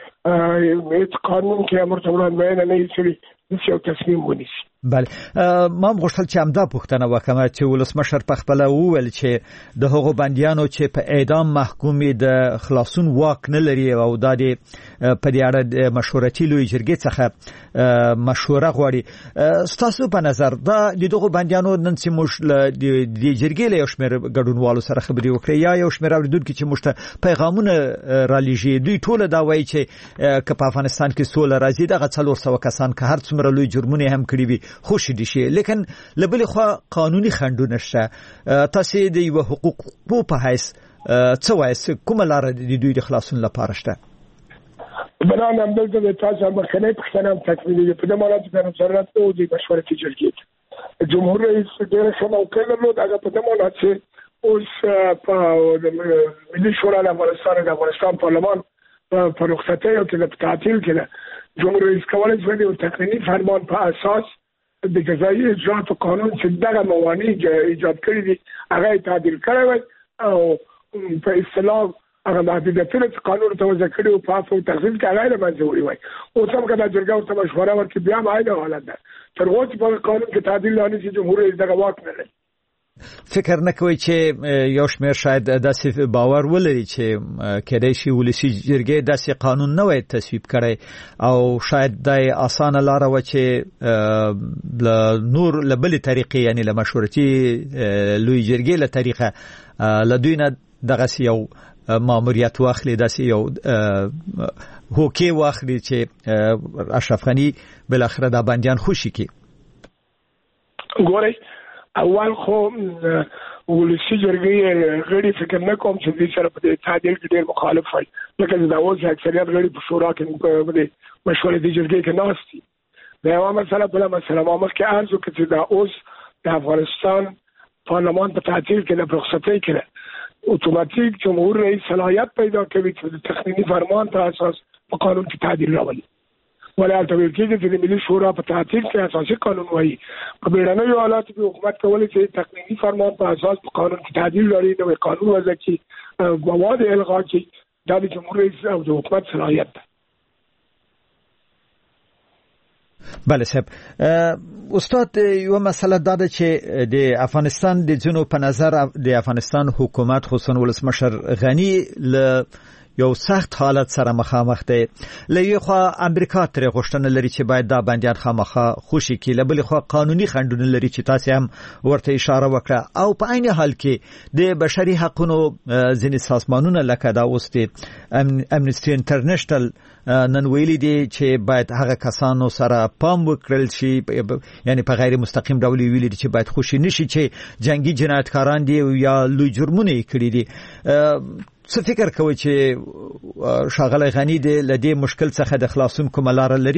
[SPEAKER 7] چې هیڅ قانون کې امر ته وړاندوینه نه وي شوې داسې یو تصمیم ونیسي؟
[SPEAKER 1] بله، ما هم غوښتل چې همدا پوښتنه وکړم چې ولسمشر پخپله وویل چې د هغو بندیانو چې په اعدام محکوم د خلاصون واک نه لري او دا د په دې اړه د مشورتي لویې جرګې څخه مشوره غواړي. ستاسو په نظر دا د دغو بندیانو نن چې موږ له دې جرګې له یو شمېر ګډونوالو سره خبرې وکړې یا یو شمېر اورېدونکي چې موږ ته پیغامونه رالیږي، دوی ټوله دا وایي چې که په افغانستان کې سوله راځي دغه څلور سوه کسان که هر څومره لوی جرمونه هم کړي وي خوشی دي شي، لیکن له بلې خوا قانوني خنډونه شته. تاسو د یو حقوقو په حیث څه وایي، کومه لاره د دوی د خلاصون لپاره شته؟
[SPEAKER 7] بنان همدلته د تاسو مخکنۍ پوښتنه هم تکمیلېږي. په دې مانا چې د نظارت او د مشورتي جرګې جمهور رئیس ډېره ښه موقع درلود، هغه په دې مانا چې اوس په ملي شورا د افغانستان د افغانستان پارلمان په رخصتیو کې د تعطیل کې ده، جمهور رئیس کولی شي د تقنیني فرمان په اساس د جزایي اجرااتو قانون چې دغه موانع ایجاد کړي دي هغه تعدیل کړی وای او په اصطلاح هغه محدودیتونه چې قانون ته وضع کړي او په اساس تخصیص کې هغه له منځه وړي وای. اوس هم که دا جرګه ورته مشوره ورکړي بیا هم عین حالت ده، تر اوسه چې په قانون کې تعدیل نه شي جمهور رئیس دغه واک نه لري.
[SPEAKER 1] فکر نه کوي چې یو شمېر شاید داسې باور ولري چې کېدای شي ولسي جرګې داسې قانون نه وای تصویب کړی او شاید دا اسانه لاره وه چې له نور له بلې طریقې یعنې له مشورتي لویې جرګې له طریقه له دوی نه دغسې یو ماموریت واخلي، داسې یو هوکې واخلي چې اشرف غني بالاخره دا بندیان خوشي کړي.
[SPEAKER 7] ګورئ، اول خو ولسي جرګې غړي فکر نه کوم چې دې سره په دې تعدیل کې ډېر مخالف وي، لکه دا اوس اکثریت غړي په شورا کې په مشورتي جرګې کې ناست دي. دا یوه مسله. بله مسله ما مخکې عرض وکړه چې دا اوس د افغانستان پارلمان په تعطیل کې د رخصتۍ کې ده، اتوماتیک جمهور رئیس صلاحیت پیدا کوي چې د تقنیني فرمان په اساس په قانون کې تعدیل راولي. ولی هلته ویل کېږي چې د ملي شورا په تعطیل کې اساسي قانون وایي. په بیړنیو حالاتو کې حکومت کولی چې تقنیني فرمان په اساس په قانون کې تعدیل راوړي، نوی قانون وضع کړي، مواد الغا کړي. دا د جمهور رئیس او د حکومت صلاحیت ده.
[SPEAKER 1] بله صاحب، استاد یو مسله دا ده چې د افغانستان د ځینو په نظر د افغانستان حکومت خصوصا ولسمشر غني له یو سخت حالت سره مخامخ دی. له یو خوا امریکا ترې غوښتنه لري چې باید دا بندیان خامخا خوشي کړي، له بلې خوا قانوني خنډونه لري چې تاسې هم ورته اشاره وکړه، او په عین حال کې د بشري حقونو ځینې سازمانونه لکه دا اوس د امنیسټي انټرنیشنل نن ویلي دي چې باید هغه کسانو سره پام وکړل شي، یعنی په غیر مستقیم ډول ویلي دي چې باید خوشي نشي چې جنگي جنایتکاران دي یا لوی جرمونه یې کړي دي. څه فکر کوي چې ښاغلی غني د له دې مشکل څخه د خلاصون کومه لاره لري؟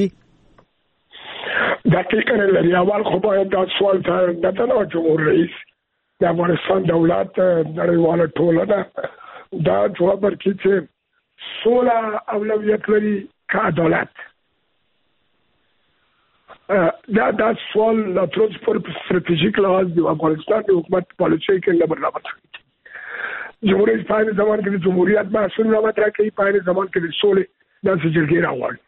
[SPEAKER 7] دقیقا لري. اول خو باید دا سوال ته نه تنها جمهور رئیس د افغانستان دولت نړیواله ټولنه دا جواب ورکړي چې سوله اولویت لري که عدالت. دا دا سوال لا تر اوسه پورې په ستراتیژیک لحاظ د افغانستان د حکومت پالیسۍ کې نه برابر شوی. جمهور رئیس په زمان کې د جمهوریت بحثونه را مطرح کوي، په زمان کې د سولې داسې جرګې راغواړي.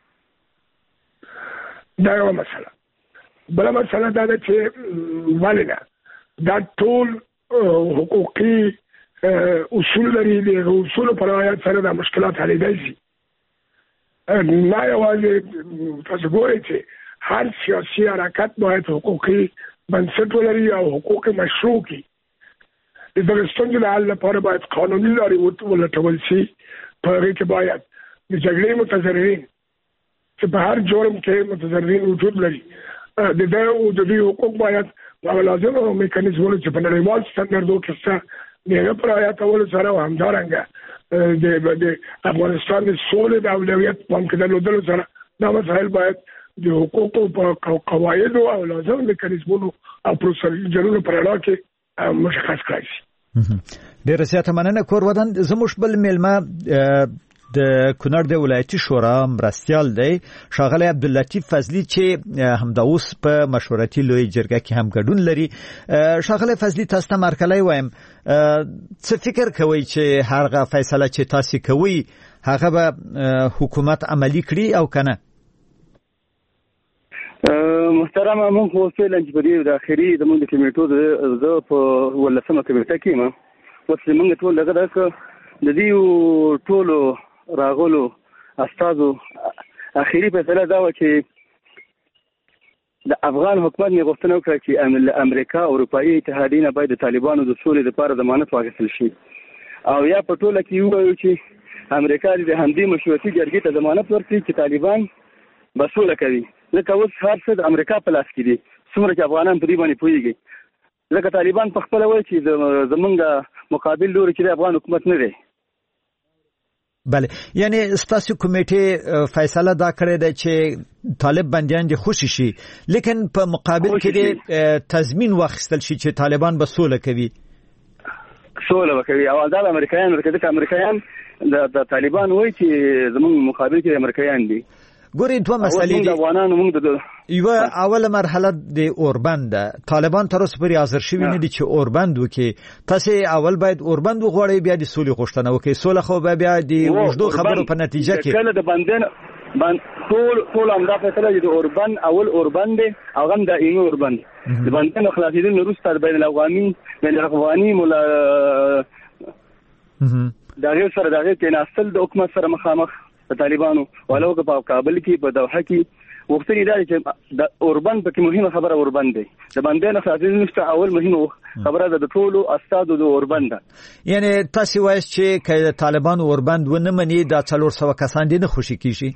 [SPEAKER 7] دا یوه مسله. بله مسله دا ده چې ولې نه دا ټول حقوقي اصول لري د اصول پر رعایت سره د مشکلات حلیدای شي. نه یوازې تاسو ګورئ چې هر سیاسي حرکت باید حقوقي بنسټ ولري او حقوق مشروع کړي. د دغه ستونزې د حل لپاره باید قانوني لارې ولټول شي. په هغې کې باید د جګړې متضررین چې په هر جرم کې متضررین وجود لري د دوی د دوی حقوق باید په لازمو میکانیزمونو چې په نړیوال سټنډردو کې شته د هغه په رعایتولو سره او همدارنګه د افغانستان د سولې د اولویت پام کې درلودلو سره دا مسایل باید د حقوقو په قواعدو او لازم میکانیزمونو او پروسیجرونو په اړه کې مشخص کړای شي.
[SPEAKER 1] ډیره زیاته مننه. کور ودان زموږ بل میلمه د کونړ د ولایتي شورا مرستیال دی ښاغلی عبداللطیف فضلي چې همدا اوس په مشورتي لوی جرګه کې هم ګډون لري. ښاغلی فضلي تاسو ته مرکلی وایم څه فکر کوئ چې هغه فیصله چې تاسو کوئ هغه به حکومت عملي کړي او کنه؟
[SPEAKER 8] محترمه مونږ خو فعلا چې په دې د اخري د مونږ د کمیټو زه په ولسمه کمیټه کې یم. اوس مونږ ټول دغه د دې ټولو راغلو استادو اخري فیصله دا و چې د افغان حکومت نه غوښتنه وکړه چې امریکا او اروپایي اتحادیه باید د طالبانو د سولې لپاره ضمانت واخیستل شي او یا په ټوله کې ووایو چې امریکا د همدې مشورتي جرګې ته ضمانت ورکړي چې طالبان به سوله کوي. ځکه اوس هر څه د امریکا په لاس کې دي څومره چې افغانان په دې باندې پوهېږي. ځکه طالبان په خپله وایي چې زمونږ مقابل لوري چې د افغان حکومت نه دی.
[SPEAKER 1] بله، یعنی ستاسو کمیټې فیصله دا کړې ده چې طالب بندیان دي خوشي شي لیکن په مقابل کې د تضمین واخیستل شي چې طالبان به سوله کوي.
[SPEAKER 8] سوله وکوي او دا امریکایان ورته د امریکایان د طالبان وایي چې زمونږ مقابل کې امریکایان دي.
[SPEAKER 1] ګوري دوه مسلې دي. یو اوله مرحله د اوربند طالبان تر اوسه پورې حاضر شوی نه دي چې اوربند وکړي. تاسو اول باید اوربند وغواړئ بیا د سولې غوښتنه وکړئ. سوله خو به بیا د وجدو خبرو په نتیجه کې
[SPEAKER 8] کله د بندن بند ټول ټول امدا فیصله د اوربند اول اوربند او هم د ایمو اوربند د بندن خلاصیدل وروسته بین الافغاني بین الافغاني مولا دا غیر سره دا غیر کې ناصل د حکومت سره مخامخ طالبانو ولو په کابل کې په دوحه کې وختي دا چې د اوربند په کې مهمه خبره اوربند دی. د باندې خاطر نشته اول مهمه خبره د ټولو استادو د اوربند.
[SPEAKER 1] یعنی تاسو وایي چې کله طالبان اوربند ونه مني د څلور سوه کسان دي نه خوشي کیږي.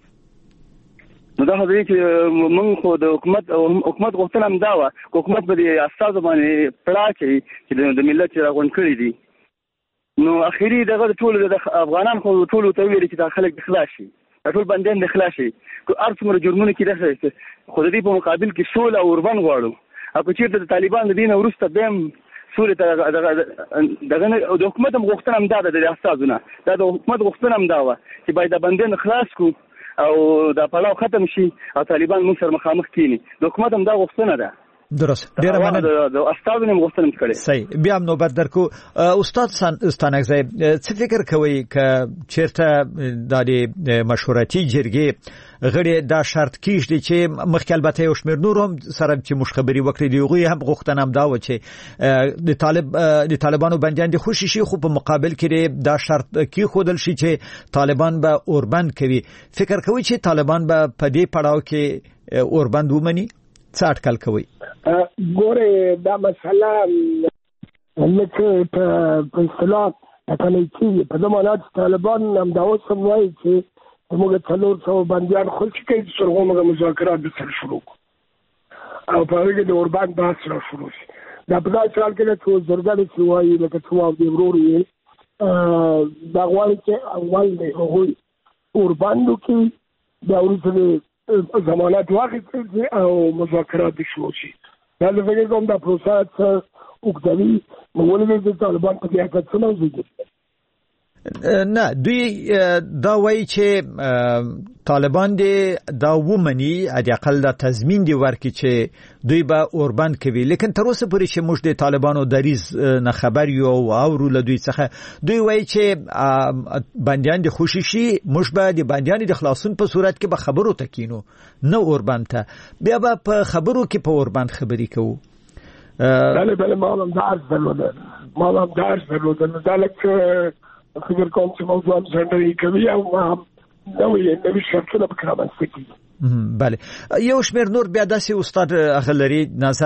[SPEAKER 8] نو دا خبرې چې موږ خو د حکومت حکومت غوښتنه هم دا وه حکومت به د استادو باندې پړه کوي چې د ملت راغونډ کړي دي. نو اخیری دغه ټول د افغانان خو ټول ته ویل چې دا خلک اخلاص شي ټول بندیان د اخلاص شي کو ارڅومره جرمونه کې راځي خو د دې په مقابل کې سول او اوربند غواړو. او چې د طالبان د دین ورسته بهم سول ته دغه د حکومت غوښتنه هم دا ده د استادونه دا د حکومت غوښتنه هم دا و چې باید د بندیان اخلاص کو او دا پلاو ختم شي او طالبان موږ سره مخامخ کینی. د حکومت هم دا غوښتنه ده.
[SPEAKER 1] درست. ډیره مننه.
[SPEAKER 8] د استادو نیم غوښتنه کړې.
[SPEAKER 1] صحیح. بیا نو بر درکو استاد ستانکزی څه فکر کوي ک چیرته د مشورتي جرګې غړي دا شرط کیږي چې مخکې البته یو شمېر نور هم سره چې مشخبري وکړي دی غوي هم غوښتنه هم دا و چې د طالب د طالبانو بندیان دي خوشي شي خو په مقابل کې دا شرط کې خودل شي چې طالبان به اوربند کوي. فکر کوي چې طالبان به په دې پړاو کې اوربند ومني؟ څه اټکل کوي؟
[SPEAKER 7] ګوره دا مسله لکه په اصطلاح اتلای کېږي په زمانه طالبان هم دا اوس هم وایي چې موږ څلور سوه بندیان خوشي کوي چې سره موږ مذاکرات درسره شروع کړو او په هغې کې د اوربند بحث را شروع شي. دا په داسې حال کې ده چې اوس جرګه داسې وایي لکه څه واو دې ورور یې دا غواړي چې اول د هغوی اوربند وکړي بیا وروسته ضمانت واخیستل شي او مذاکرات شروع شي. دا د فکر کوم دا پروسه اوږدوي نو ولې د طالبان په دې حقیقت څه موضوع دي؟
[SPEAKER 1] نه دوی دا وایي چې طالبان دي دا ومني د اقل د تضمین دی ورکړي چې دوی به اوربند کوي لیکن تر اوسه پورې چې موږ د طالبانو دریز نه خبر یو او اورو له دوی څخه دوی وایي چې بندیان دي خوشي شي موږ به د بندیان د خلاصون په صورت کې به خبرو تکینو نه اوربند ته بیا به په خبرو کې په اوربند خبري کوو.
[SPEAKER 7] بله بله ما هم درس درلوده ما هم درس درلوده نو دا لکه فکر کوم چې موضوع هم ځنډري کوي او ما هم نوې نوې شرطونه پکې رامنځته کړي.
[SPEAKER 1] بله یو شمېر نور بیا داسې استاد هغه لري